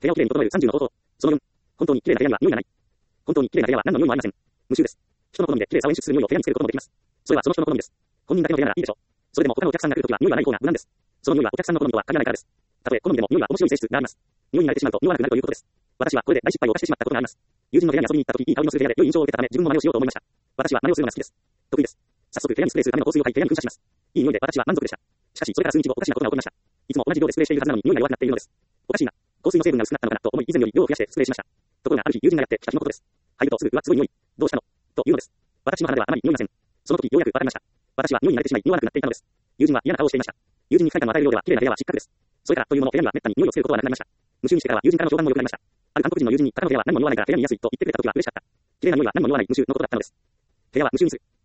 部屋をきれいに整える30の方法。その4、本当にきれいな部屋には匂いがない。本当にきれいな部屋は何の匂いもありません。無臭です。人の好みできれいさを演出する匂いを部屋につけることもできます。それはその人の好みです。本人だけの部屋ならいいでしょう。それでも他のお客さんが来るときは匂いはない方が無難です。その匂いはお客さんの好みとは限らないからです。たとえ好みでも匂いは面白い性質があります。匂いに慣れてしまうと匂わなくなるということです。私はこれで大失敗を犯してしまったことがあります。友人の部屋に遊びに行ったとき、いい香りのする部屋で良い印象を受けたため、自分も真似をしようと思いました。私は真似をするのが好きです。得意です。早速部屋にスプレーするための香水を買い部屋に噴射します。いい匂いで私は満足でした。しかしそれから数日後おかしなことが起こりました。いつも同じ量でスプレーしているはずなのに匂いが弱くなっているのです。おかしいな。香水の成分が薄くなったのかなと思い以前より量を増やしてスプレーしました。ところがある日友人がやってきた日のことです。入るとすぐうわすごい匂い。どうしたのというのです。私の鼻ではあまり匂いません。その時ようやくわかりました。私は匂いに慣れてしまい匂わなくなっていたのです。友人は嫌な顔をしていました。友人に不快感の与えるようでは綺麗な部屋は失格です。それからというもの部屋には滅多に匂いをつけることはなくなりました。無臭にしてからは友人からの評判も良くなりました。ある韓国人の友人に他の部屋は何も匂わないから部屋にいやすいと言ってくれた時は嬉しかった。綺麗な匂いは何も匂わない無臭のことだったのです。部屋は無臭にする。